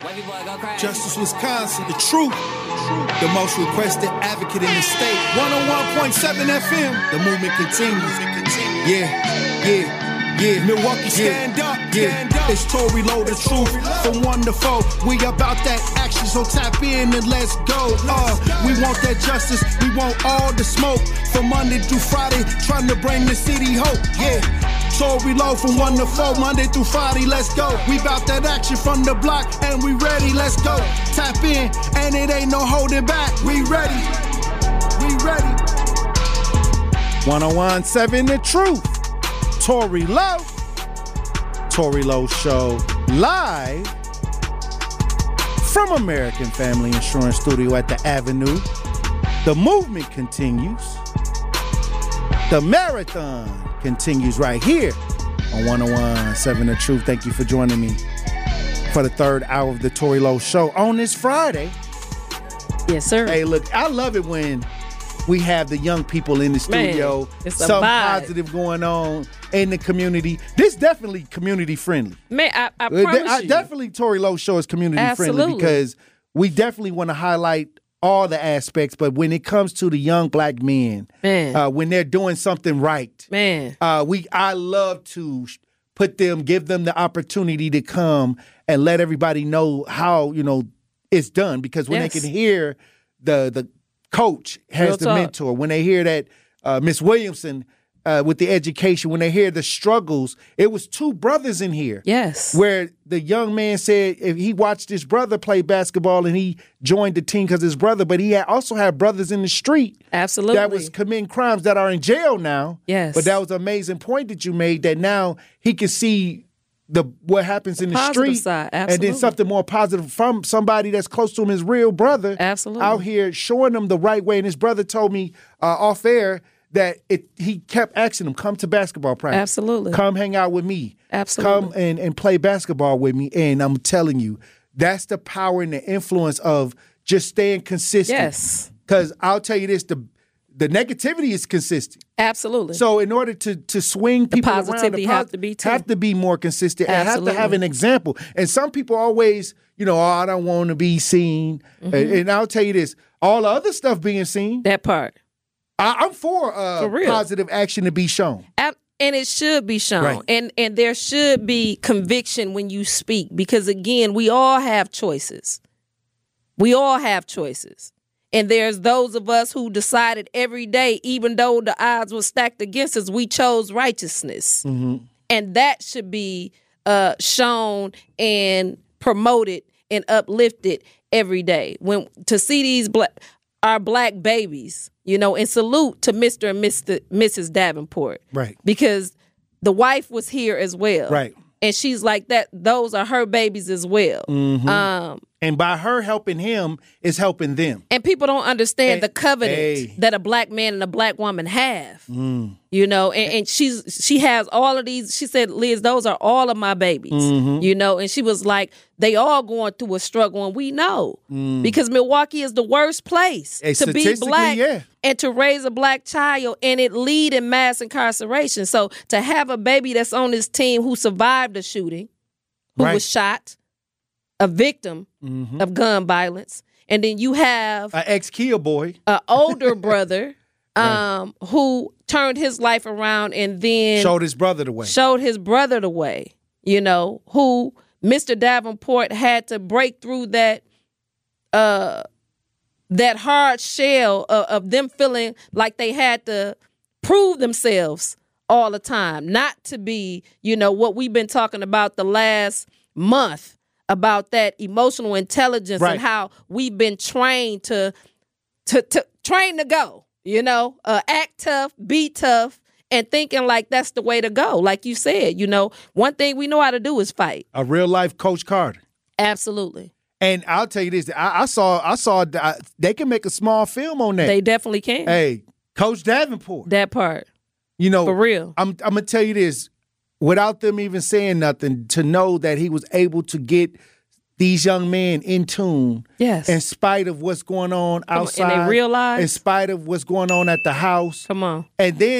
Justice Wisconsin, the truth. The most requested advocate in the state. 101.7 FM. The movement continues. Yeah. Milwaukee, stand up. It's Tory Lowe, the truth. From 1 to 4. We about that action, so tap in and let's go. We want that justice. We want all the smoke. From Monday through Friday, trying to bring the city hope. Yeah. Tory Lowe from 1 to 4, Monday through Friday, let's go. We bout that action from the block, and we ready, let's go. Tap in, and it ain't no holding back. We ready. 101.7 The Truth. Tory Lowe. Tory Lowe Show live from American Family Insurance Studio at the Avenue. The movement continues. The marathon continues right here on 101.7 The Truth. Thank you for joining me for the third hour of the Tory Lowe Show on this Friday. Yes, sir. Hey, look, I love it when we have the young people in the studio. Man, it's a something vibe. positive going on in the community. This definitely community friendly. Man, I promise you. Definitely Tory Lowe Show is community friendly Absolutely. because we definitely want to highlight all the aspects, but when it comes to the young black men, when they're doing something right, I love to give them the opportunity to come and let everybody know how, it's done, because when they can hear the coach has Real the talk. mentor, when they hear that Miss Williamson with the education, when they hear the struggles, it was two brothers in here. Yes. Where the young man said if he watched his brother play basketball and he joined the team because his brother, but he also had brothers in the street. Absolutely. That was committing crimes that are in jail now. Yes. But that was an amazing point that you made, that now he can see what happens in the positive street. side. And Absolutely. then something more positive from somebody that's close to him, his real brother. Absolutely. Out here showing them the right way. And his brother told me off air that he kept asking him, come to basketball practice. Absolutely. Come hang out with me. Absolutely. Come and play basketball with me. And I'm telling you, that's the power and the influence of just staying consistent. Yes. Because I'll tell you this, the negativity is consistent. Absolutely. So in order to swing people around, positivity have to be too. have to be more consistent and have to have Absolutely. an example. And some people always, I don't want to be seen. And I'll tell you this, all the other stuff being seen, that part. I'm for real. positive action to be shown. And it should be shown. Right. And there should be conviction when you speak, because, again, we all have choices. We all have choices. And there's those of us who decided every day, even though the odds were stacked against us, we chose righteousness. Mm-hmm. And that should be shown and promoted and uplifted every day. When to see these our black babies, and salute to Mr. and Mrs. Davenport. Right. Because the wife was here as well. Right. And she's like that. Those are her babies as well. Mm-hmm. And by her helping him is helping them. And people don't understand the covenant hey. that a black man and a black woman have. And she has all of these. She said, Liz, those are all of my babies. And she was like, they all going through a struggle, and we know. Because Milwaukee is the worst place to be black and to raise a black child, and it lead in mass incarceration. So to have a baby that's on this team who survived the shooting, who was shot, a victim of gun violence, and then you have an ex-Kia boy, an older brother who turned his life around and then showed his brother the way. Who Mr. Davenport had to break through that hard shell of them feeling like they had to prove themselves all the time, not to be, what we've been talking about the last month, about that emotional intelligence and how we've been trained to go, act tough, be tough, and thinking like that's the way to go. Like you said, one thing we know how to do is fight. A real life Coach Carter. Absolutely. And I'll tell you this, I saw they can make a small film on that. They definitely can. Hey, Coach Davenport. That part. For real. I'm going to tell you this, without them even saying nothing, to know that he was able to get these young men in tune. Yes. In spite of what's going on outside. And they realize. In spite of what's going on at the house. Come on. And then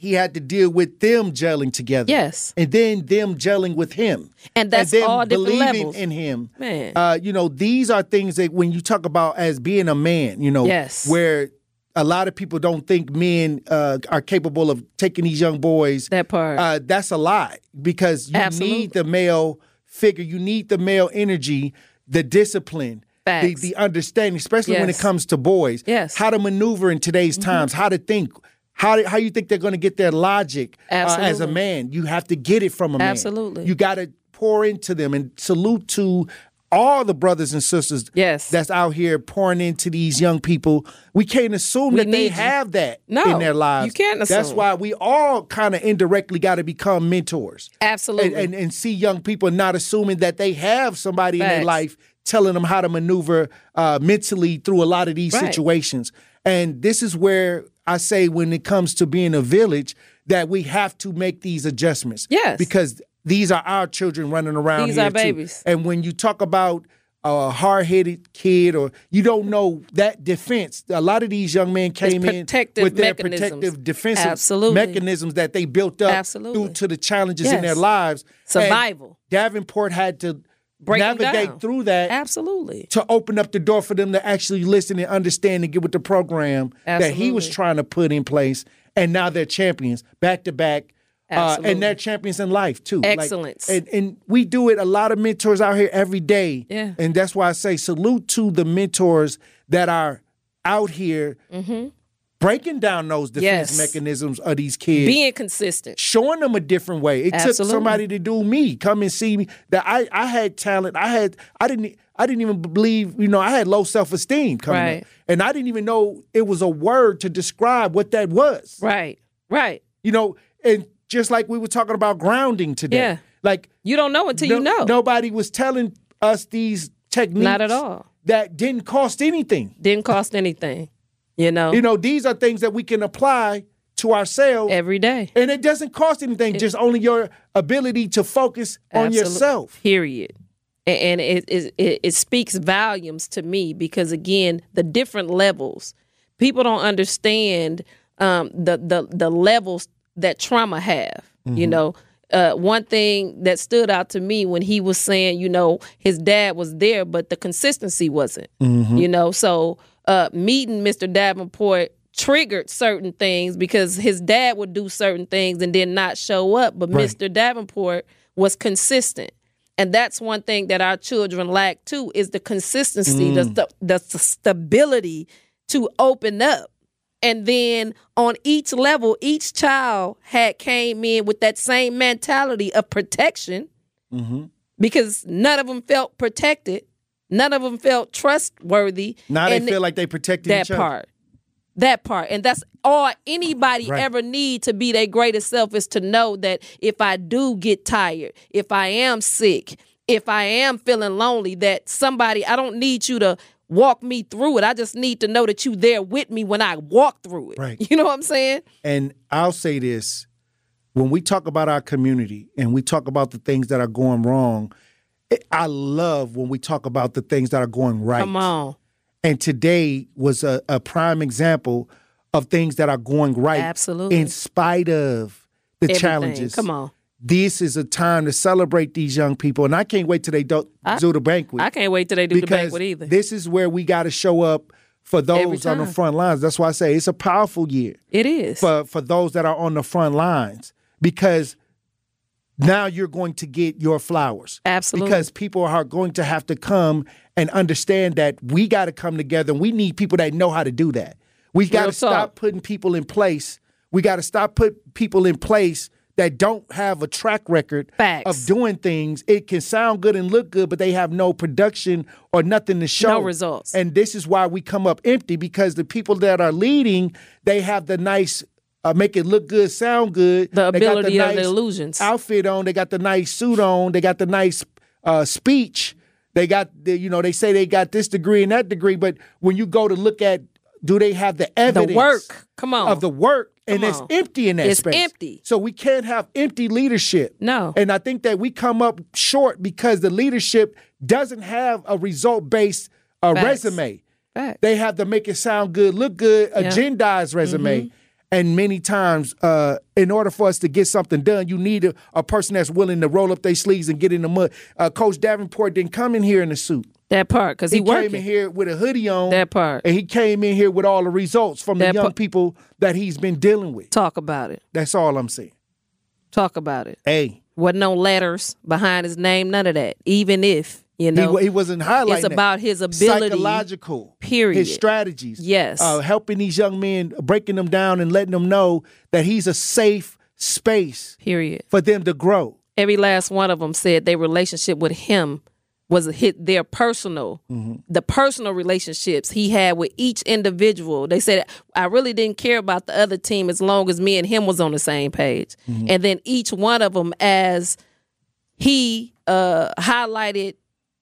he had to deal with them gelling together. Yes. And then them gelling with him. And that's then all different believing levels. in him. Man. These are things that when you talk about as being a man, Yes. where a lot of people don't think men are capable of taking these young boys. That part. That's a lie, because you Absolutely. need the male figure. You need the male energy, the discipline, the understanding, especially when it comes to boys. Yes. How to maneuver in today's times, how to think. How you think they're going to get their logic as a man? You have to get it from a man. Absolutely. You got to pour into them, and salute to all the brothers and sisters that's out here pouring into these young people. We can't assume that they have that in their lives. You can't assume. That's why we all kind of indirectly got to become mentors. Absolutely. And see young people not assuming that they have somebody in their life telling them how to maneuver mentally through a lot of these situations. And this is where I say, when it comes to being a village, that we have to make these adjustments. Yes. Because these are our children running around These here are too. babies. And when you talk about a hard-headed kid, or you don't know that defense, a lot of these young men came in with their protective defensive mechanisms that they built up due to the challenges in their lives. Survival. And Davenport had to navigate through that to open up the door for them to actually listen and understand and get with the program that he was trying to put in place. And now they're champions back to back. And they're champions in life too. Excellence. And we do it, a lot of mentors out here every day. Yeah. And that's why I say salute to the mentors that are out here breaking down those defense mechanisms of these kids. Being consistent. Showing them a different way. It took somebody to do me, come and see me. That I had talent. I didn't even believe, I had low self-esteem coming up. And I didn't even know it was a word to describe what that was. Right. And just like we were talking about grounding today. Yeah. Like, you don't know until you know. Nobody was telling us these techniques. Not at all. That didn't cost anything. Didn't cost anything. These are things that we can apply to ourselves every day. And it doesn't cost anything, just only your ability to focus on yourself. Period. And it speaks volumes to me, because, again, the different levels, people don't understand the levels that trauma have. One thing that stood out to me when he was saying, his dad was there, but the consistency wasn't. So meeting Mr. Davenport triggered certain things, because his dad would do certain things and then not show up, but Mr. Davenport was consistent. And that's one thing that our children lack too, is the consistency, the stability to open up. And then on each level, each child came in with that same mentality of protection, because none of them felt protected. None of them felt trustworthy. Now they feel like they protected each other. That part. And that's all anybody ever need to be their greatest self, is to know that if I do get tired, if I am sick, if I am feeling lonely, that somebody, I don't need you to walk me through it. I just need to know that you there with me when I walk through it. Right. You know what I'm saying? And I'll say this, when we talk about our community and we talk about the things that are going wrong, I love when we talk about the things that are going right. Come on. And today was a prime example of things that are going right. Absolutely. In spite of the challenges. Come on. This is a time to celebrate these young people. And I can't wait till they do the banquet. I can't wait till they do the banquet either. This is where we got to show up for those on the front lines. That's why I say it's a powerful year. It is. For those that are on the front lines. Because now you're going to get your flowers. Absolutely. Because people are going to have to come and understand that we got to come together, and we need people that know how to do that. We got to stop putting people in place. We got to stop putting people in place that don't have a track record of doing things. It can sound good and look good, but they have no production or nothing to show. No results. And this is why we come up empty, because the people that are leading, they have the nice make it look good, sound good. The ability of the illusions. Outfit on. They got the nice suit on. They got the nice speech. They got they say they got this degree and that degree, but when you go to look at, do they have the evidence? The work. Come on. Of the work. And it's empty in that space. It's empty. So we can't have empty leadership. No. And I think that we come up short because the leadership doesn't have a result-based resume. Facts. They have to make it sound good, look good, agendized resume. And many times, in order for us to get something done, you need a person that's willing to roll up their sleeves and get in the mud. Coach Davenport didn't come in here in a suit. That part, because he working. Came in here with a hoodie on. That part. And he came in here with all the results from the young people that he's been dealing with. Talk about it. That's all I'm saying. Talk about it. Hey. Wasn't no letters behind his name, none of that. Even if, you know. He wasn't highlighting It's about his ability. Psychological. Period. His strategies. Yes. Helping these young men, breaking them down and letting them know that he's a safe space. Period. For them to grow. Every last one of them said their relationship with him was their personal, the personal relationships he had with each individual. They said, I really didn't care about the other team as long as me and him was on the same page. And then each one of them, as he highlighted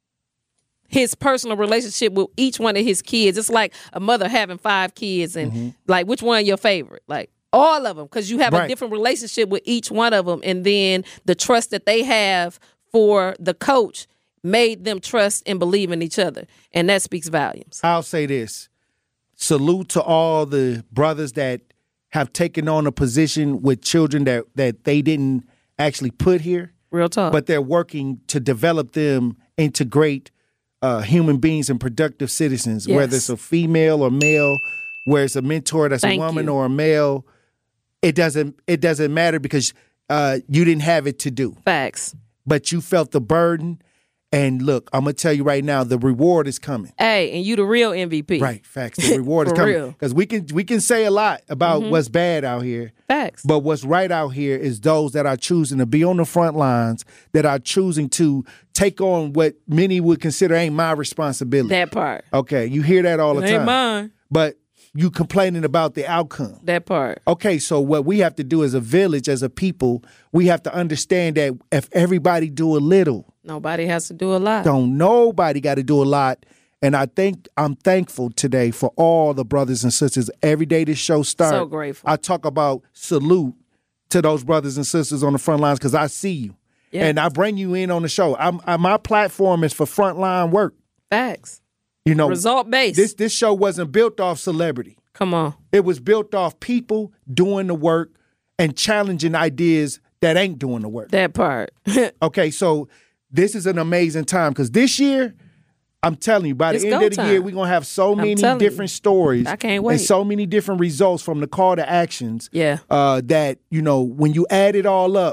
his personal relationship with each one of his kids. It's like a mother having 5 kids and like, which one your favorite? Like all of them, because you have a different relationship with each one of them. And then the trust that they have for the coach made them trust and believe in each other. And that speaks volumes. I'll say this. Salute to all the brothers that have taken on a position with children that they didn't actually put here. Real talk. But they're working to develop them into great human beings and productive citizens, whether it's a female or male, where it's a mentor that's a woman or a male. It doesn't matter because you didn't have it to do. Facts. But you felt the burden. And look, I'm going to tell you right now, the reward is coming. Hey, and you the real MVP. Right, facts. The reward is coming. Because we can say a lot about what's bad out here. Facts. But what's right out here is those that are choosing to be on the front lines, that are choosing to take on what many would consider ain't my responsibility. That part. Okay, you hear that all the time. Ain't mine. But you complaining about the outcome. That part. Okay, so what we have to do as a village, as a people, we have to understand that if everybody do a little, nobody has to do a lot. Nobody got to do a lot. And I'm thankful today for all the brothers and sisters. Every day this show starts, so grateful. I talk about salute to those brothers and sisters on the front lines because I see you. Yeah. And I bring you in on the show. My platform is for frontline work. Facts. You know, result based. This show wasn't built off celebrity. Come on. It was built off people doing the work and challenging ideas that ain't doing the work. That part. Okay, so this is an amazing time because this year, I'm telling you, by the end of the year, we're going to have so many different stories. I can't wait. And so many different results from the call to actions. Yeah. That, you know, when you add it all up,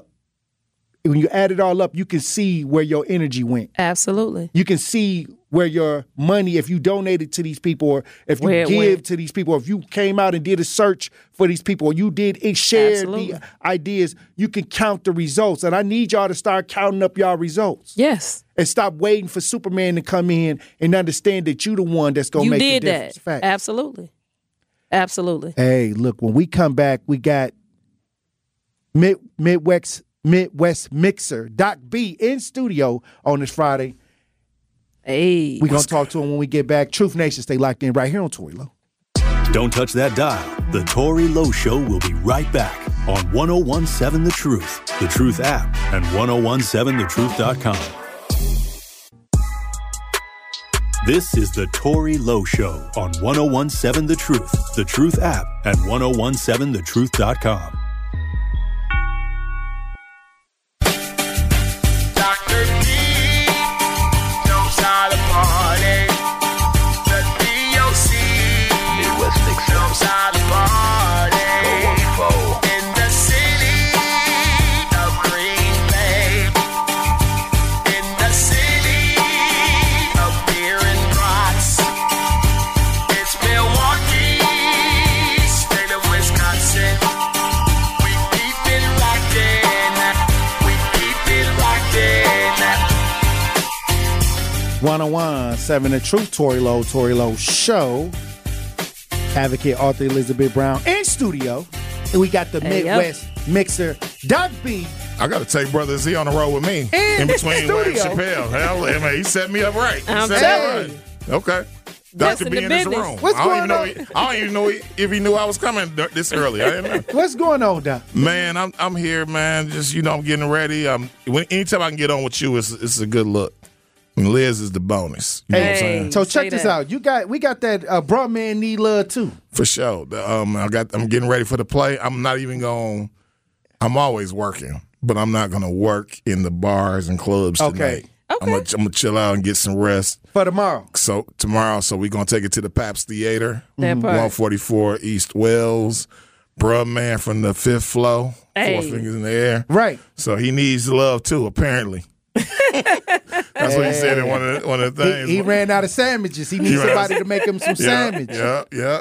you can see where your energy went. Absolutely. You can see where your money, if you donated to these people, or if you give to these people, or if you came out and did a search for these people, or you did share the ideas, you can count the results. And I need y'all to start counting up y'all results. Yes. And stop waiting for Superman to come in and understand that you the one that's going to make the difference. You did that. Absolutely. Absolutely. Hey, look, when we come back, we got Midwest Mixer, Doc B, in studio on this Friday. Hey. We're going to talk to him when we get back. Truth Nation, stay locked in right here on Tory Lowe. Don't touch that dial. The Tory Lowe Show will be right back on 101.7 The Truth, The Truth app, and 1017thetruth.com. This is The Tory Lowe Show on 101.7 The Truth app, and 1017thetruth.com. Seven The Truth, Tory Lowe Show. Advocate Arthur Elizabeth Brown in studio. And we got the Midwest Mixer, Doc B. I got to take Brother Z on the road with me in between Wayne Chappelle. Hell, man, he set me up right. I'm telling you. Okay. Dr. B in this room. What's going on? I don't even know if he knew I was coming this early. I didn't know. What's going on, Doc? Man, I'm here, man. Just, I'm getting ready. Anytime I can get on with you, it's a good look. And Liz is the bonus. You know what I'm saying? So check this out. We got that Bruh Man Need Love too. For sure. I'm getting ready for the play. I'm not even going. I'm always working, but I'm not going to work in the bars and clubs tonight. I'm gonna chill out and get some rest for tomorrow. So we're gonna take it to the Paps Theater, that part. 144 East Wells. Bruh Man from the fifth floor, 4 fingers in the air. Right. So he needs love too, apparently. That's what he said in one of the things. He ran out of sandwiches. He needs somebody to make him some sandwiches. Yeah.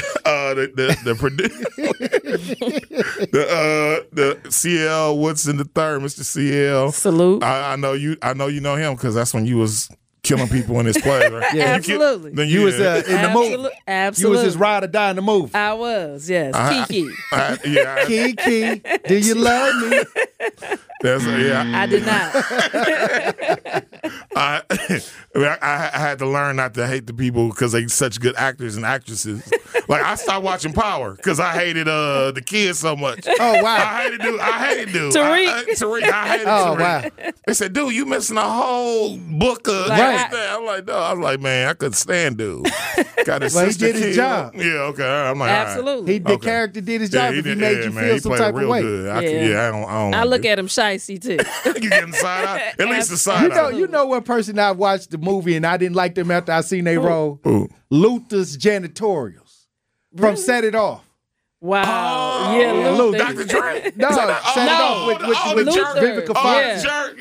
The CL Woodson III, Mr. CL. Salute. I know you know him because that's when you was killing people in his play. Right? Yeah. Absolutely. Then you was in the movie. Absolutely. You was his ride or die in the movie. I was, yes. Kiki. Kiki, do you love me? I did not. I had to learn not to hate the people because they such good actors and actresses. Like I stopped watching Power because I hated the kids so much. Oh wow! I hated dude. Tariq. I hated Tariq. Wow! They said, "Dude, you missing a whole book of everything." I'm like, no. I was like, man, I couldn't stand dude. Got his sister he did his job. Yeah, okay. I'm like, absolutely. The character did his job. If he made you feel some type of way. Good. I don't. I look at him shicey too. You get inside out. At least the side out. You know what person I watched the movie and I didn't like them after I seen they role? Luther's Janitorials from Set It Off. Wow. Luther. Dr. Dre. No, Set It Off with Vivica Fox.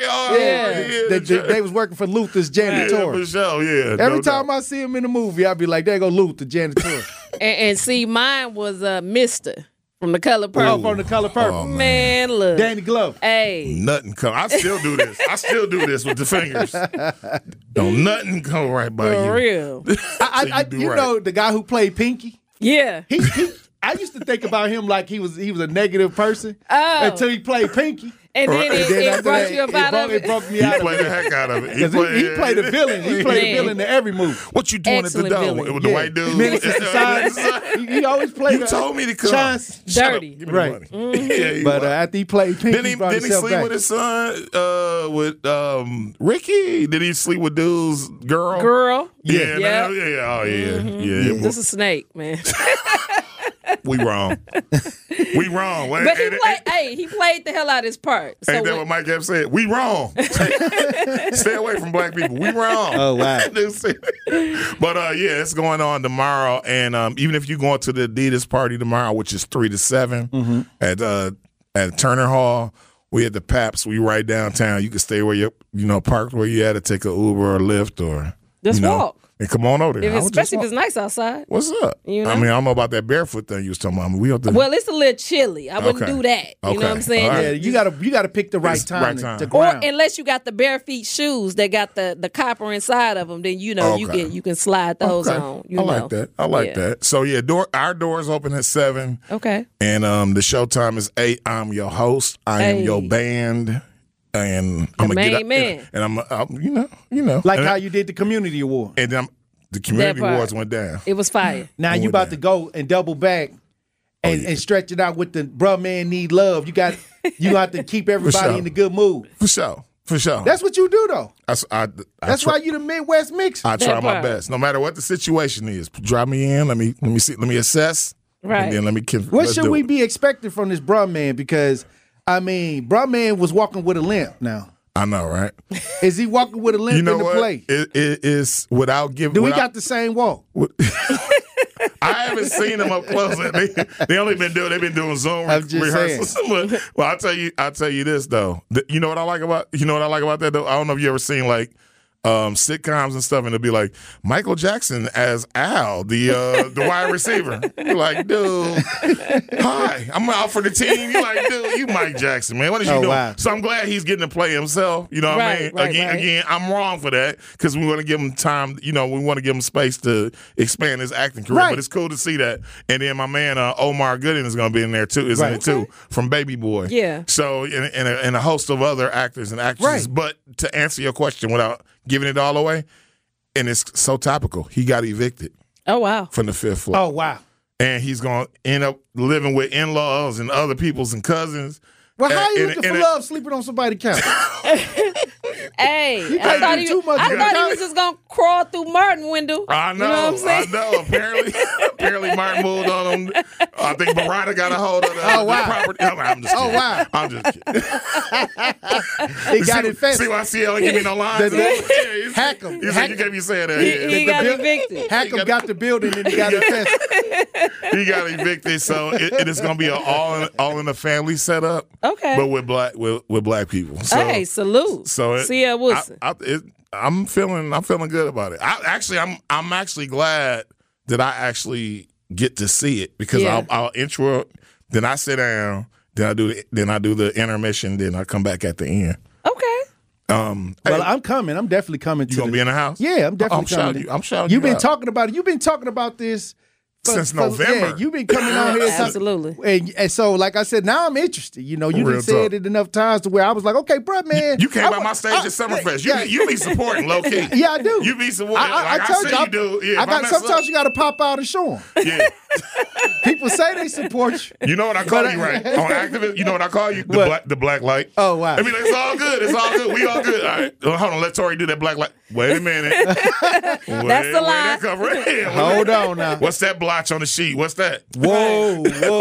They was working for Luther's Janitorials. For sure, yeah. Every time I see him in the movie, I'd be like, there go Luther, Janitorial. and see, mine was Mr. From The Color Purple. Oh, from The Color Purple. Oh, man, look. Danny Glover. Hey. Nothing come. I still do this. with the fingers. Don't nothing come right by you. For real. Know the guy who played Pinky? Yeah. I used to think about him like he was a negative person until he played Pinky. And then it brought you about it. It broke me out of it. He played the heck out of it. He played a villain. He played a villain in every movie. What you doing Excellent at the door villain. with the white dude? He always played. You told me to come. Dirty. Give me the money. Mm-hmm. But after he played Pinky, didn't he sleep with his son? With Ricky? Did he sleep with dude's girl? Yeah. Oh yeah. Yeah. This is a snake, man. We wrong. We wrong. But he played the hell out of his part. So ain't that what Mike Epps said? We wrong. Stay away from black people. We wrong. Oh, wow. But, it's going on tomorrow. And even if you go to the Adidas party tomorrow, which is 3 to 7 at Turner Hall, we at the Paps. We right downtown. You can stay where you parked where you at to take a Uber or Lyft or just walk. And come on over there. Especially if it's nice outside. What's up? I mean, I don't know about that barefoot thing you was talking about. Well, it's a little chilly. I wouldn't do that. You know what I'm saying? Right. Yeah, you gotta pick the right time. To or unless you got the bare feet shoes that got the copper inside of them, then you can slide those on. I like that. I like that. So our doors open at 7. Okay. And the showtime is 8. I'm your host. I am your band. And I'm gonna get up, and I'm like how you did the community award, and then the community awards went down. It was fire. Now you about to go and double back and stretch it out with the Bruh Man Need Love. You have to keep everybody in a good mood. For sure. That's what you do though. That's why you the Midwest mix. I try my best, no matter what the situation is. Drop me in. Let me see. Let me assess. Right. And then let me. What should we be expecting from this Bruh Man? Because Bruh Man was walking with a limp now. I know, right? Is he walking with a limp in the play? It is without giving. Do we got the same walk? I haven't seen them up close. They've been doing Zoom rehearsals. Well, I'll tell you this though. You know what I like about that though? I don't know if you ever seen like sitcoms and stuff, and it'll be like Michael Jackson as Al, the wide receiver. You're like, dude, hi, I'm out for the team. You're like, dude, you Mike Jackson, man. What is you doing? Wow. So I'm glad he's getting to play himself. You know what I mean? Again, I'm wrong for that because we want to give him time. We want to give him space to expand his acting career. Right. But it's cool to see that. And then my man Omar Gooding is going to be in there too. Isn't it too? From Baby Boy. Yeah. So and a host of other actors and actresses. Right. But to answer your question without giving it all away, and it's so topical. He got evicted. Oh, wow. From the 5th floor. Oh, wow. And he's going to end up living with in-laws and other peoples and cousins. Well, how are you looking for love sleeping on somebody's couch? Hey, I thought he was just gonna crawl through Martin window. I know. You know what I'm saying? I know. Apparently Martin moved on him. I think Barada got a hold of the property. I'm just kidding. Wow. I'm just kidding. He got infested. See why CL ain't give me no lines? Hack him. You kept me saying that. He got evicted. Hack him got the building and he got infested. He got evicted, so it is going to be an all in the family setup. Okay. But with black people. So, hey, salute. So C.L. Wilson. I'm feeling good about it. I'm actually glad that I actually get to see it because I'll intro it, then I sit down, then I do the intermission, then I come back at the end. Okay. Well, I'm coming. I'm definitely coming. You gonna be in the house? Yeah, I'm definitely coming. I'm shouting. You've been talking about it. You've been talking about this since November. Yeah, you've been coming on here. Absolutely. And so, like I said, now I'm interested. You know, you done said it enough times to where I was like, okay, bro, man. You came by my stage at Summerfest. You be supporting low key. Yeah, I do. You be supporting. I told you, you do. Yeah, sometimes you got to pop out and show them. Yeah. People say they support you. You know what I call you, right? On activist, you know what I call you? The black light. Oh, wow. I mean, it's all good. It's all good. We all good. All right. Hold on. Let Tori do that black light. Wait a minute. That's the lie. Hold on now. What's that blotch on the sheet? What's that? Whoa.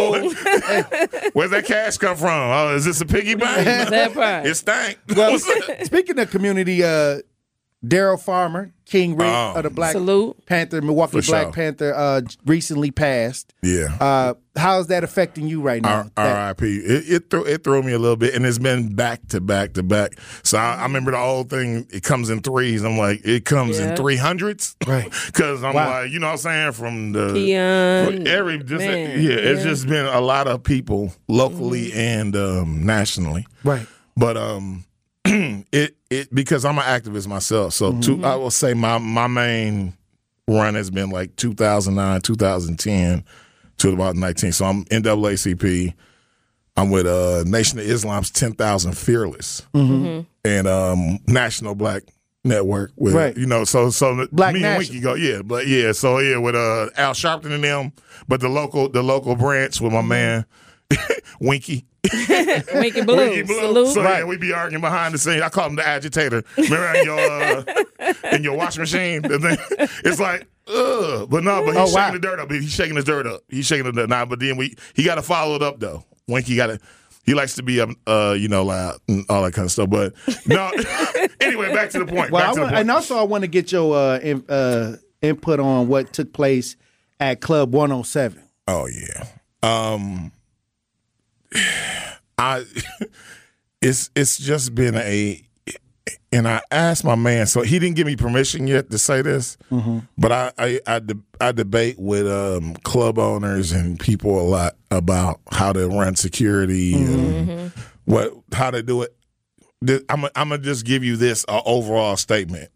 Where's that cash come from? Oh, is this a piggy bank? That part. It stank. Well, speaking of community, Daryl Farmer, King Rick of the Black Panther, Milwaukee Black Panther, recently passed. Yeah. How's that affecting you right now? R.I.P. It threw me a little bit, and it's been back to back to back. So I remember the old thing. It comes in threes. I'm like, it comes in 300s, right? Because I'm like, you know what I'm saying, from the Keon, it's just been a lot of people locally and nationally, right? But it because I'm an activist myself, so I will say my main run has been like 2009, 2010 to about 19. So I'm NAACP. I'm with Nation of Islam's 10,000 Fearless and National Black Network with you know so Black me National. and Winky go with Al Sharpton and them, but the local branch with my man Winky. Winky Blue. Salute. So yeah, we be arguing behind the scenes. I call him the agitator. Remember in your washing machine? It's like, but he's shaking the dirt up. He's shaking his dirt up. He's shaking the dirt now. But then he got to follow it up though. Winky he likes to be loud and all that kind of stuff. But no, anyway, back to the point. And also I want to get your input on what took place at Club 107. Oh yeah. It's just been and I asked my man, so he didn't give me permission yet to say this, but I debate with club owners and people a lot about how to run security and how to do it. I'm gonna just give you this overall statement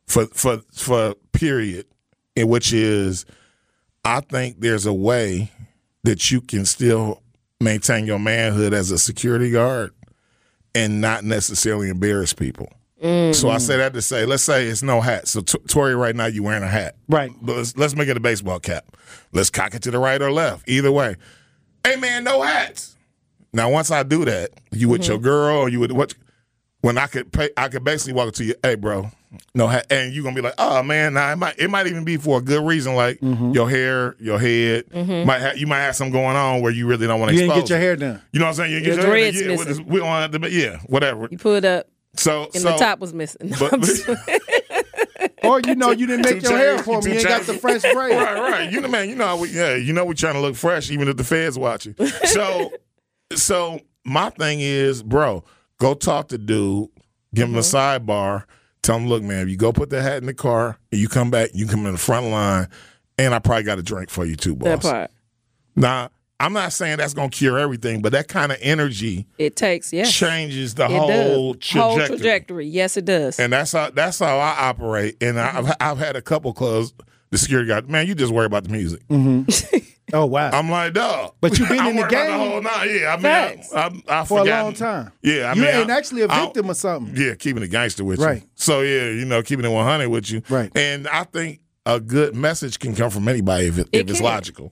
for period, in which is I think there's a way that you can still maintain your manhood as a security guard and not necessarily embarrass people. So I say that to say, let's say it's no hat. So Tori, right now you wearing a hat, right? But let's make it a baseball cap. Let's cock it to the right or left, either way. Hey man, no hats. Now once I do that, you with your girl, or you with what? When I could basically walk up to you, hey bro, no hat, and you gonna be like, oh man, nah, it might even be for a good reason, like your hair, your head, you might have something going on where you really don't want to. You didn't get your hair done. You know what I'm saying? You get your hair done. We don't have to, whatever. You put up. So the top was missing. Or you didn't make your hair for me. You ain't got the fresh braid. Right. You know we're trying to look fresh, even if the Fed's watching. So my thing is, bro, go talk to dude, give him a sidebar, tell him, look, man, if you go put that hat in the car, and you come back, you come in the front line, and I probably got a drink for you too, boss. That part. Now, I'm not saying that's going to cure everything, but that kind of energy changes the whole trajectory. Yes, it does. And that's how I operate. And I've had a couple clubs, the security guy, man, you just worry about the music. Oh, wow. I'm like, dog. But you've been in the game the whole night. Yeah, I for a long time. Yeah, you ain't actually a victim of something. Yeah, keeping it gangster with you. So, yeah, keeping it 100 with you. Right. And I think a good message can come from anybody if it's logical.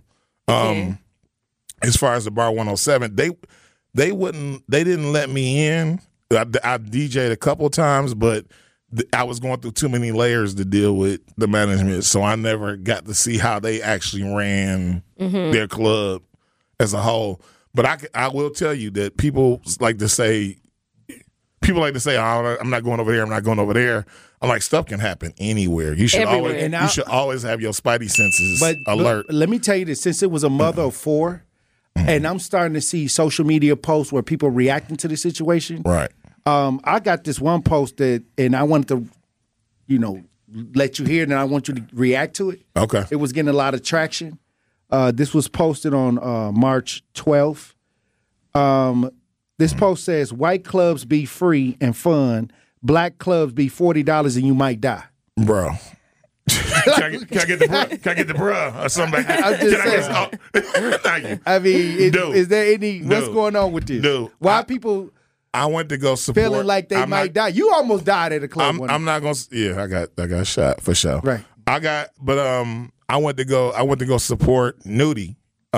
As far as the Bar 107, they didn't let me in I DJ'd a couple times, but I was going through too many layers to deal with the management, so I never got to see how they actually ran their club as a whole. But I will tell you that people like to say, oh, I'm not going over there, I'm not going over there. I'm like, stuff can happen anywhere. You should always have your spidey senses alert. But let me tell you this, since it was a mother of four, and I'm starting to see social media posts where people reacting to the situation. Right. I got this one post and I wanted to, let you hear it, and I want you to react to it. Okay. It was getting a lot of traction. This was posted on March 12th. This post says, white clubs be free and fun. Black clubs be $40 and you might die. Bro. Can I get the bruh or something back there? I'm just saying. Thank you. I mean, is there any, what's going on with this? Dude, why people I went to go support. Feeling like they might die. You almost died at a club. I'm not going to, yeah, I got shot for sure. Right. I went to go support Nudie.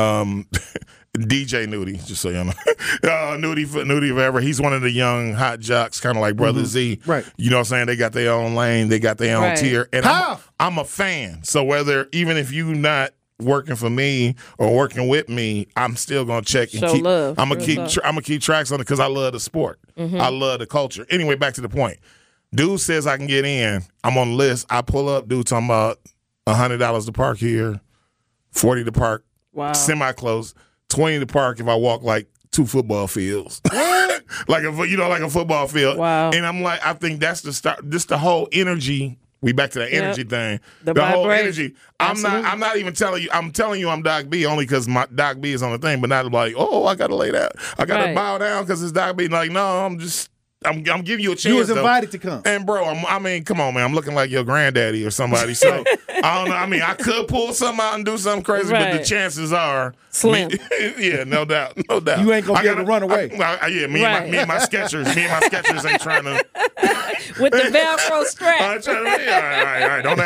DJ Nudie, just so you know. Nudie forever. He's one of the young hot jocks, kind of like Brother Z. Right. You know what I'm saying? They got their own lane. They got their own tier. And how? I'm a fan. So even if you not working for me or working with me, I'm still gonna check and keep love. I'm gonna keep tracks on it because I love the sport. I love the culture. Anyway, back to the point. Dude says I can get in. I'm on the list. I pull up. Dude talking about $100 to park here, $40 to park semi-close, $20 to park if I walk like 2 football fields, like a football field. Wow. And I'm like, I think that's the start. Just the whole energy. We back to the energy thing. The whole energy. Absolutely. I'm not even telling you. I'm telling you I'm Doc B only because my Doc B is on the thing, but not like, oh, I gotta lay down. I gotta bow down because it's Doc B. Like, no, I'm giving you a chance. You was invited to come. And bro, come on, man. I'm looking like your granddaddy or somebody. So I don't know. I mean, I could pull something out and do something crazy, but the chances are slim. Yeah, no doubt. You ain't gonna be able to run away. Me and my Skechers ain't trying to with the Velcro strap. All right, don't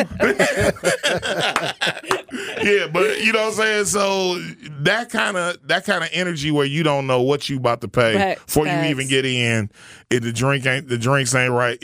add on. Yeah, but you know what I'm saying. So that kind of energy where you don't know what you about to pay before you even get in. If the drinks ain't right,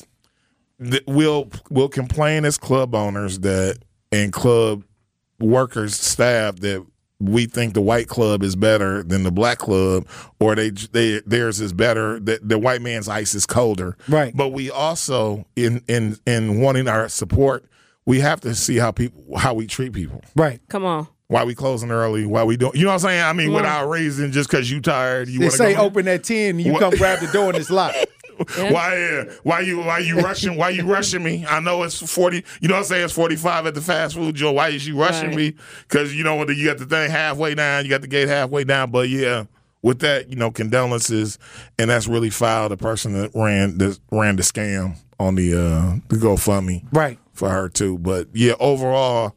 we'll complain as club owners and club workers, staff that we think the white club is better than the black club, or theirs is better. The white man's ice is colder, right? But we also in wanting our support, we have to see how we treat people, right? Come on. Why we closing early? Why we don't? You know what I'm saying? I mean, without raising just because you tired. You want to say open at 10 and you come grab the door and it's locked. Yeah. Why you rushing? Why you rushing me? I know it's 40. You know what I'm saying? It's 45 at the fast food joint. Why is you rushing me? Because you know what? You got the thing halfway down. You got the gate halfway down. But yeah, with that, condolences, and that's really foul. The person that ran the scam on the GoFundMe, right, for her too. But yeah, overall,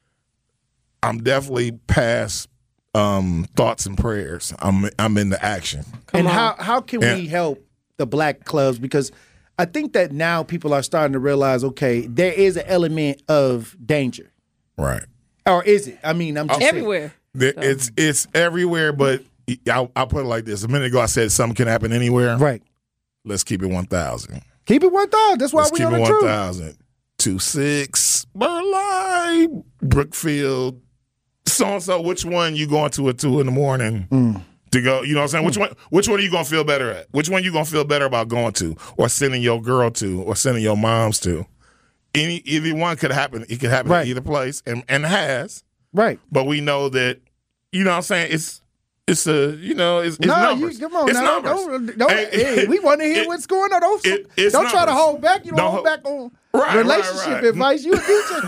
I'm definitely past thoughts and prayers. I'm into action. And how can we help the black clubs? Because I think that now people are starting to realize, okay, there is an element of danger. Right. Or is it? I mean, I'm just everywhere. It's everywhere, but I'll put it like this. A minute ago I said something can happen anywhere. Right. Let's keep it 1,000. Keep it 1,000. That's why we on the truth. Let's keep it 1,000. 26, Burleigh, Brookfield, so-and-so. Which one you going to at 2 in the morning to go? You know what I'm saying? Which one are you going to feel better at? Which one you going to feel better about going to, or sending your girl to, or sending your moms to? Either one could happen. It could happen at either place, and has. Right. But we know that, you know what I'm saying, it's numbers. Come on, it's now. Don't hey, we want to hear what's going on. Don't try to hold back. You don't hold back on relationship advice. You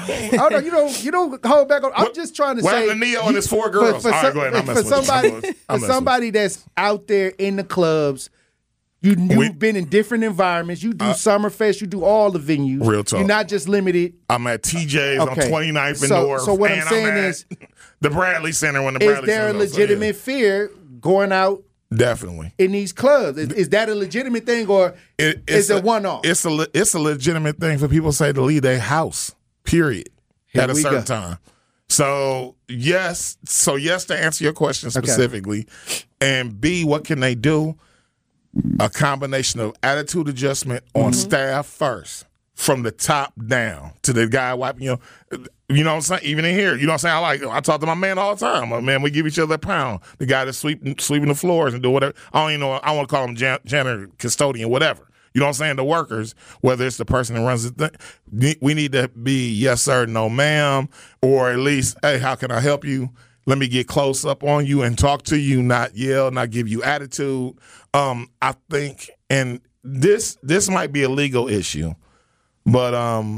don't hold back on. I'm just trying to say. Neo and his 4 girls. All right, go ahead. For somebody that's out there in the clubs, you've been in different environments. You do Summerfest. You do all the venues. Real talk. You're not just limited. I'm at TJ's on 29th and North. So what I'm saying is, the Bradley Center when the Bradley Center. Is there a legitimate fear going out? Definitely. In these clubs, is that a legitimate thing, or is it one-off? It's a legitimate thing for people to say to leave their house. Period. At a certain time. So yes, to answer your question specifically, and B, what can they do? a combination of attitude adjustment on staff first, from the top down to the guy wiping you know what I'm saying? Even in here, you know what I'm saying? I talk to my man all the time. Man, we give each other a pound. The guy that's sweeping the floors and do whatever. I don't even know. I want to call him janitor, custodian, whatever. You know what I'm saying? The workers, whether it's the person that runs the thing, we need to be yes sir, no ma'am, or at least, hey, how can I help you? Let me get close up on you and talk to you, not yell, not give you attitude. I think, and this might be a legal issue, but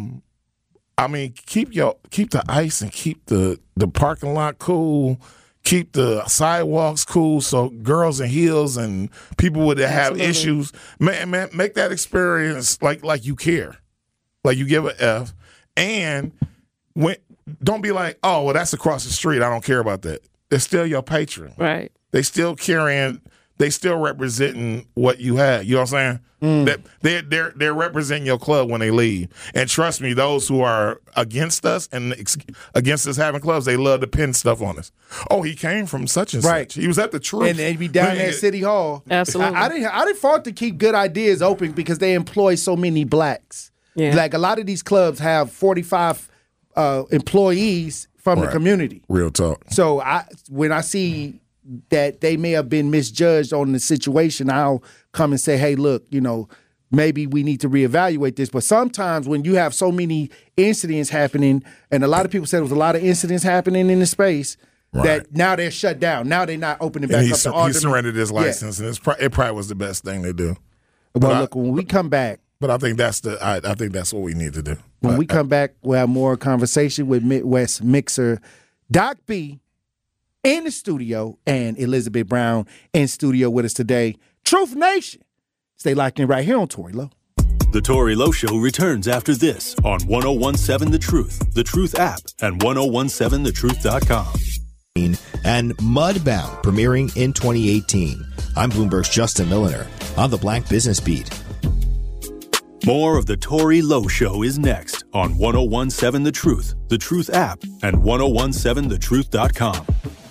I mean, keep the ice and keep the parking lot cool. Keep the sidewalks cool so girls in heels and people would have issues, man, make that experience like you care, like you give a F, and don't be like, oh, well, that's across the street, I don't care about that. They're still your patron, right? They still carrying, they still representing what you had. You know what I'm saying? That they're representing your club when they leave. And trust me, those who are against us and against us having clubs, they love to pin stuff on us. Oh, he came from such and such. He was at the Truth, and they'd be down at City Hall. Absolutely. I didn't fought to keep good ideas open because they employ so many blacks. Yeah. Like a lot of these clubs have 45 employees from the community. Real talk. So when I see that they may have been misjudged on the situation, I'll come and say, hey, look, maybe we need to reevaluate this. But sometimes when you have so many incidents happening, and a lot of people said there was a lot of incidents happening in the space, that now they're shut down. Now they're not opening back up to all. He surrendered his license, and it probably was the best thing to do. Well, look, when we come back. But I think that's what we need to do. When we come back, we'll have more conversation with Midwest mixer Doc B in the studio, and Elizabeth Brown in studio with us today. Truth Nation. Stay locked in right here on Tory Lowe. The Tory Lowe Show returns after this on 101.7 The Truth app, and 101.7thetruth.com. And Mudbound premiering in 2018. I'm Bloomberg's Justin Milliner on the Black Business Beat. More of The Tory Lowe Show is next on 101.7 The Truth app, and 101.7thetruth.com.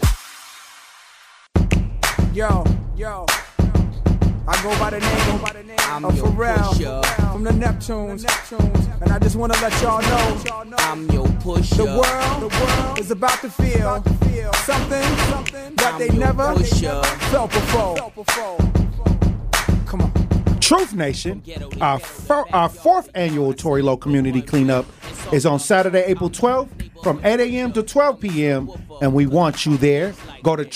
Yo, I go by the name of Pharrell from the Neptunes, and I just want to let y'all know I'm your pusher. The world is about to feel something that they never felt before. Come on. Truth Nation, our fourth annual Tory Lowe Community Cleanup is on Saturday, April 12th from 8 a.m. to 12 p.m., and we want you there. Go to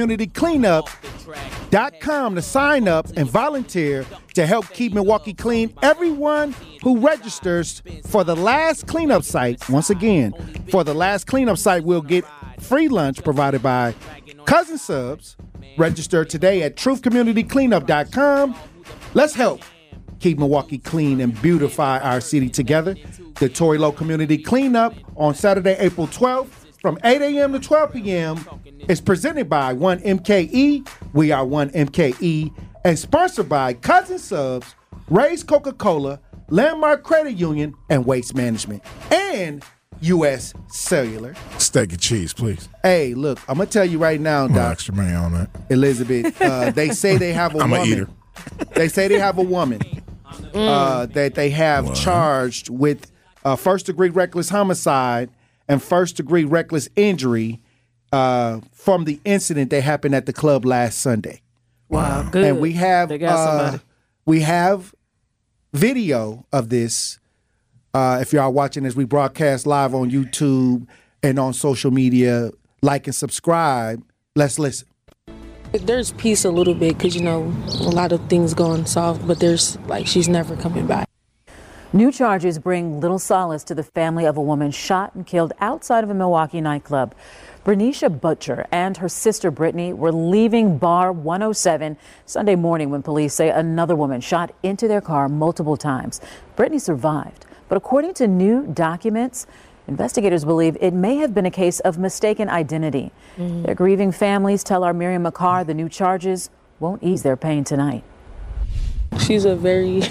truthcommunitycleanup.com to sign up and volunteer to help keep Milwaukee clean. Everyone who registers for the last cleanup site, once again, for the last cleanup site, will get free lunch provided by Cousin Subs. Register today at truthcommunitycleanup.com. Let's help keep Milwaukee clean and beautify our city together. The Tory Lowe Community Cleanup on Saturday, April 12th from 8 a.m. to 12 p.m. is presented by 1MKE. We are 1MKE, and sponsored by Cousin Subs, Ray's Coca-Cola, Landmark Credit Union, and Waste Management, and U.S. Cellular. Steak and cheese, please. Hey, look, I'm going to tell you right now, Doc. Extra money on that. Elizabeth, they say they have a woman. I'm an eater. They say they have a woman that they have charged with first-degree reckless homicide and first-degree reckless injury from the incident that happened at the club last Sunday. Wow, good. And we have they got somebody. We have video of this. If y'all watching as we broadcast live on YouTube and on social media, like and subscribe. Let's listen. There's peace a little bit because, a lot of things going soft, but there's she's never coming back. New charges bring little solace to the family of a woman shot and killed outside of a Milwaukee nightclub. Bernicia Butcher and her sister Brittany were leaving Bar 107 Sunday morning when police say another woman shot into their car multiple times. Brittany survived, but according to new documents, investigators believe it may have been a case of mistaken identity. Their grieving families tell our Miriam McCarr the new charges won't ease their pain tonight. She's a very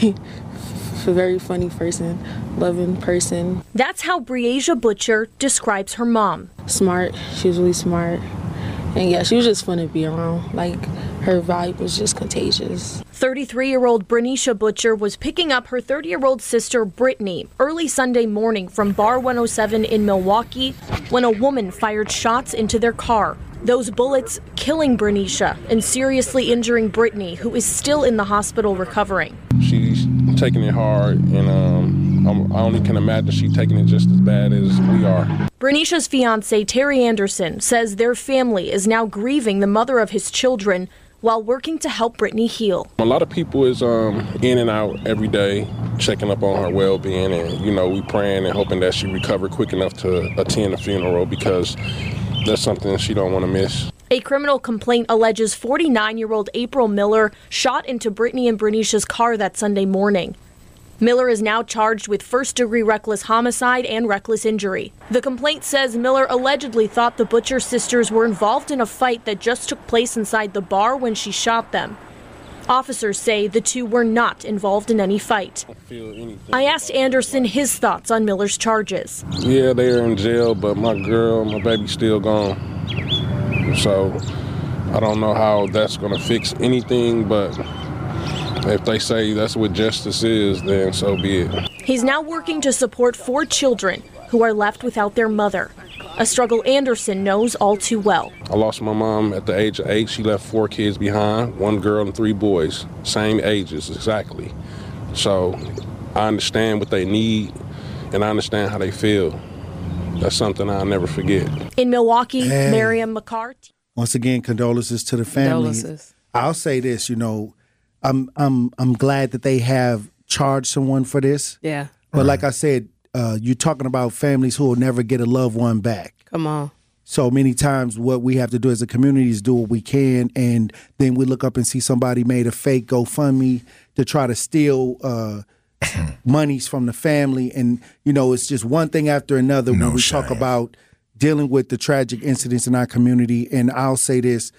funny person, loving person. That's how Breasia Butcher describes her mom. Smart. She was really smart. And yeah, she was just fun to be around. her vibe was just contagious. 33-year-old Brenisha Butcher was picking up her 30-year-old sister Brittany early Sunday morning from Bar 107 in Milwaukee when a woman fired shots into their car. Those bullets killing Brenisha and seriously injuring Brittany, who is still in the hospital recovering. She's taking it hard, and I only can imagine she's taking it just as bad as we are. Brenisha's fiance, Terry Anderson, says their family is now grieving the mother of his children while working to help Brittany heal. A lot of people is in and out every day, checking up on her well-being, and, we praying and hoping that she recover quick enough to attend the funeral, because that's something she don't want to miss. A criminal complaint alleges 49-year-old April Miller shot into Brittany and Brenisha's car that Sunday morning. Miller is now charged with first-degree reckless homicide and reckless injury. The complaint says Miller allegedly thought the Butcher sisters were involved in a fight that just took place inside the bar when she shot them. Officers say the two were not involved in any fight. I asked Anderson his thoughts on Miller's charges. Yeah, they're in jail, but my baby's still gone. So I don't know how that's going to fix anything, but if they say that's what justice is, then so be it. He's now working to support 4 children who are left without their mother, a struggle Anderson knows all too well. I lost my mom at the age of 8. She left 4 kids behind, 1 girl and 3 boys, same ages exactly. So I understand what they need, and I understand how they feel. That's something I'll never forget. In Milwaukee, Miriam McCart. Once again, condolences to the family. Condolences. I'll say this, I'm glad that they have charged someone for this. Yeah. But like I said, you're talking about families who will never get a loved one back. Come on. So many times what we have to do as a community is do what we can, and then we look up and see somebody made a fake GoFundMe to try to steal monies from the family. And, it's just one thing after another when we talk about dealing with the tragic incidents in our community. And I'll say this,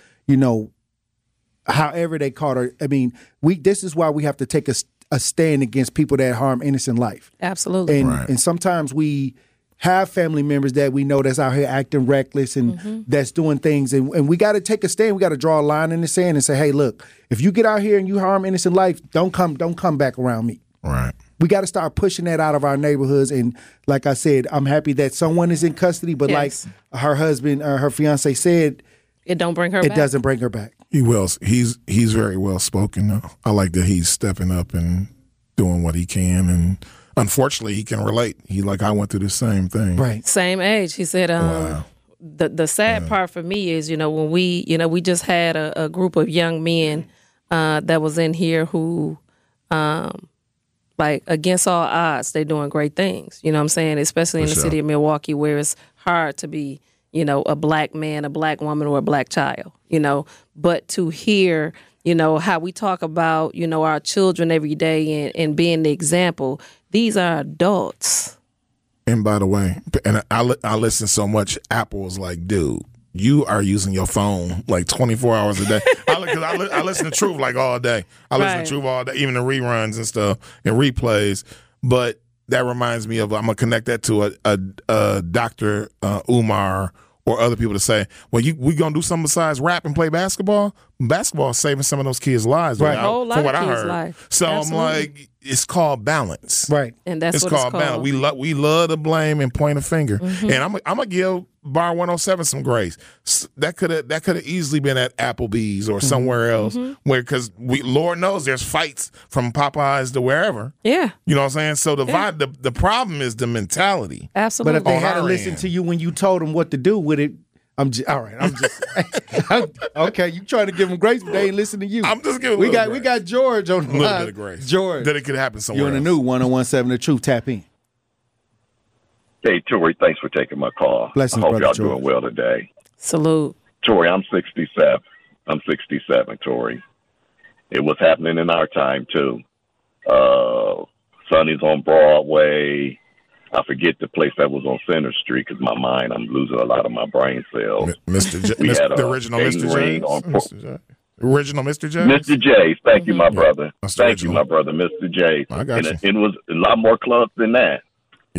however they caught her, this is why we have to take a stand against people that harm innocent life. Absolutely. And sometimes we have family members that we know that's out here acting reckless and that's doing things. And we got to take a stand. We got to draw a line in the sand and say, hey, look, if you get out here and you harm innocent life, don't come back around me. Right. We got to start pushing that out of our neighborhoods. And like I said, I'm happy that someone is in custody. But like her husband, her fiance said, it don't bring her back. It doesn't bring her back. He's very well spoken though. I like that he's stepping up and doing what he can, and unfortunately he can relate. I went through the same thing. Right. Same age. He said wow. the sad part for me is, when we just had a group of young men that was in here who against all odds, they're doing great things. You know what I'm saying? Especially in the city of Milwaukee, where it's hard to be a black man, a black woman, or a black child, but to hear, how we talk about, our children every day and being the example, these are adults. And by the way, and I listen so much, Apple is like, dude, you are using your phone 24 hours a day. I listen to Truth all day. I listen to Truth all day, even the reruns and stuff and replays. But that reminds me of, I'm going to connect that to a Dr. Umar or other people to say, well, we going to do something besides rap and play basketball? Basketball is saving some of those kids' lives. Right. From what I heard. Life. So Absolutely. I'm like, it's called balance. Right. And that's it's what called it's called. balance. We love to blame and point a finger. And I'm going to give Bar 107 some grace. That could have easily been at Applebee's or somewhere else, because Lord knows there's fights from Popeyes to wherever. Yeah. You know what I'm saying? So the problem is the mentality. Absolutely. But if they had to listen to you when you told them what to do with it, all right. I'm just okay. You trying to give them grace, but they ain't listening to you. I'm just giving. We got George on the line. A little bit of grace. George, that it could happen somewhere. You're in the new 101.7 The Truth. Tap in. Hey, Tori, thanks for taking my call. Blessings, I hope y'all George. doing well today. Salute. Tori, I'm 67. I'm 67, Tori. It was happening in our time, too. Sonny's on Broadway. I forget the place that was on Center Street because I'm losing a lot of my brain cells. The original Mr. J. Original Mr. J. Mr. J. Thank you, my brother. That's Thank you, my brother, Mr. J. I got you. It was a lot more clubs than that.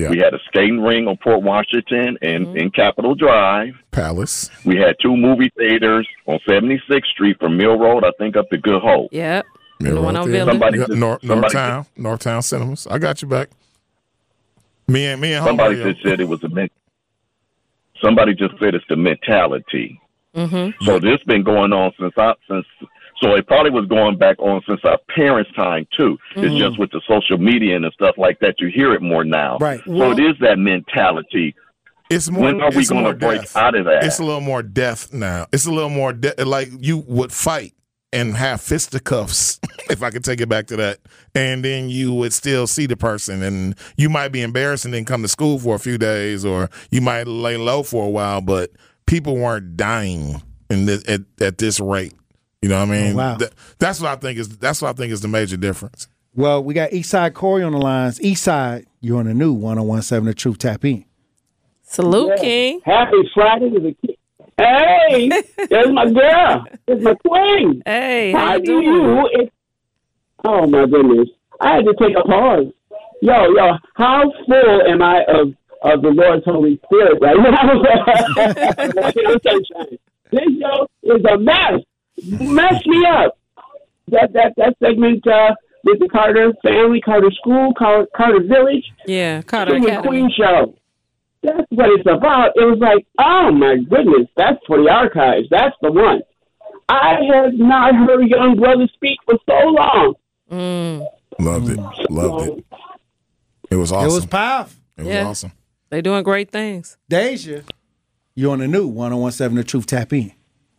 Yeah. We had a skating ring on Port Washington and in Capitol Drive. Palace. We had 2 movie theaters on 76th Street from Mill Road, I think, up to Good Hope. Yep. Mill The one Road on Theater. Villa. Northtown Cinemas. I got you back. Me and somebody Homeboy, just said it was somebody just said it's the mentality. Mm-hmm. So this been going on so it probably was going back on since our parents' time too. It's just with the social media and stuff like that, you hear it more now. Right. So it is that mentality. It's more. When are we going to break out of that? It's a little more death now. It's a little more like you would fight and have fisticuffs, if I could take it back to that, and then you would still see the person, and you might be embarrassed and then come to school for a few days, or you might lay low for a while, but people weren't dying at this rate. You know what I mean? Oh, wow. That's what I think is the major difference. Well, we got Eastside Corey on the lines. Eastside, you're on the new 101.7 The Truth. Tap in. Salute, King. Happy Friday to the kid. Hey, there's my girl. There's my queen. Hey, how do you? Oh my goodness! I had to take a pause. Yo, how full am I of the Lord's Holy Spirit right now? This show is a mess. Mess me up. That segment with the Carter family, Carter School, Carter Village. Yeah, Carter King and Academy. Queen show. That's what it's about. It was like, oh my goodness, that's for the archives. That's the one. I have not heard a young brother speak for so long. Loved it. It was awesome. It was powerful. It was awesome. They're doing great things. Deja, you're on the new 101.7 The Truth. Tap in.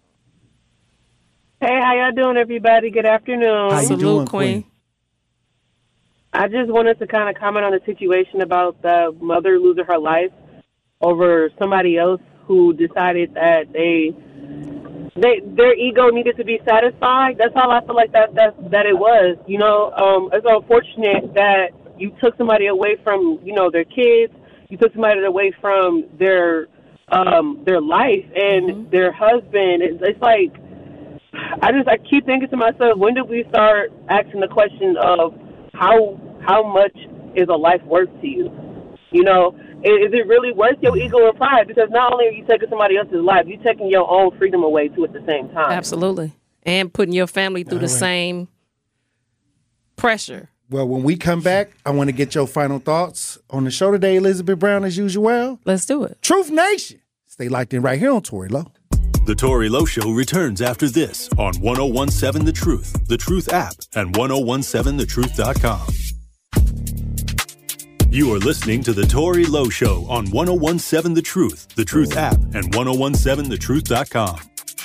Hey, how y'all doing, everybody? Good afternoon. How you doing, Queen? I just wanted to kind of comment on the situation about the mother losing her life over somebody else who decided that their ego needed to be satisfied. That's all I feel like that it was. You know, it's unfortunate that you took somebody away from, you know, their kids. You took somebody away from their life and their husband. It's like, I keep thinking to myself, when did we start asking the question of how much is a life worth to you? You know, is it really worth your ego and pride? Because not only are you taking somebody else's life, you're taking your own freedom away too at the same time. Absolutely. And putting your family through the same pressure. Well, when we come back, I want to get your final thoughts on the show today, Elizabeth Brown, as usual. Let's do it. Truth Nation. Stay locked in right here on Tory Lowe. The Tory Lowe Show returns after this on 101.7 The Truth, The Truth app, and 1017thetruth.com. You are listening to The Tory Lowe Show on 101.7 The Truth app, and 1017thetruth.com.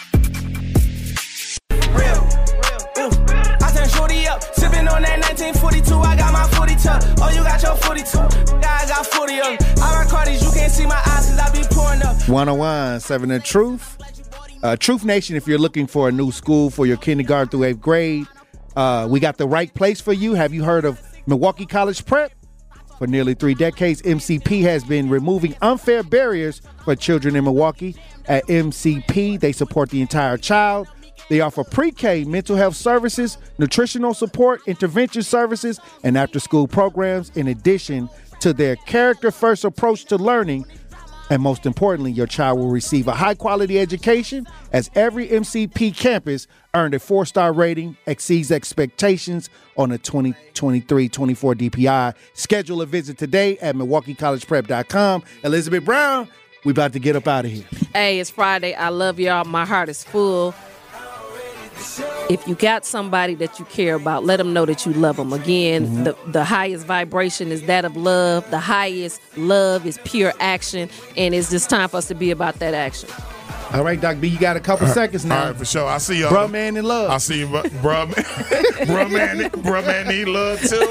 I turn shorty up, sipping on that 1942. I got my 42. Oh, you got your 42. I got 40 of them. I got Cardi's, you can't see my eyes because I be pouring up. 101.7 The Truth. Truth Nation, if you're looking for a new school for your kindergarten through 8th grade, we got the right place for you. Have you heard of Milwaukee College Prep? For nearly 3 decades, MCP has been removing unfair barriers for children in Milwaukee. At MCP, they support the entire child. They offer pre-K mental health services, nutritional support, intervention services, and after-school programs in addition to their character-first approach to learning. And most importantly, your child will receive a high-quality education as every MCP campus earned a 4-star rating, exceeds expectations on a 2023-24 DPI. Schedule a visit today at MilwaukeeCollegePrep.com. Elizabeth Brown, we about to get up out of here. Hey, it's Friday. I love y'all. My heart is full. If you got somebody that you care about, let them know that you love them. Again, the highest vibration is that of love. The highest love is pure action, and it's just time for us to be about that action. All right, Doc B, you got a couple seconds now. All right, for sure. I see y'all. Bruh Man in love. I see you, bruh man need love too.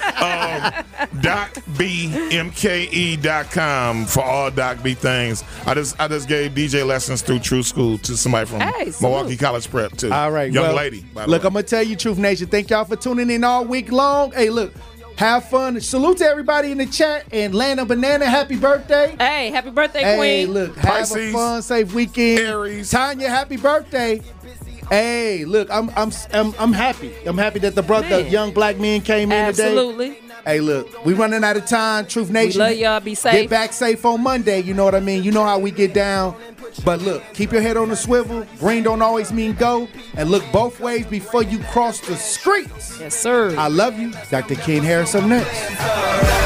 DocBMKE.com for all Doc B things. I just gave DJ lessons through True School to somebody from Milwaukee College Prep too. All right, young lady. Look, I'm gonna tell you, Truth Nation. Thank y'all for tuning in all week long. Hey, look. Have fun. Salute to everybody in the chat. And Lana Banana, happy birthday. Hey, happy birthday, Queen. Hey, look, have a fun, safe weekend. Aries. Tanya, happy birthday. Hey, look, I'm happy. I'm happy that the young black men came in today. Absolutely. Hey, look, we running out of time. Truth Nation. We love y'all. Be safe. Get back safe on Monday. You know what I mean? You know how we get down. But look, keep your head on the swivel. Green don't always mean go. And look both ways before you cross the streets. Yes, sir. I love you. Dr. Ken Harris up next.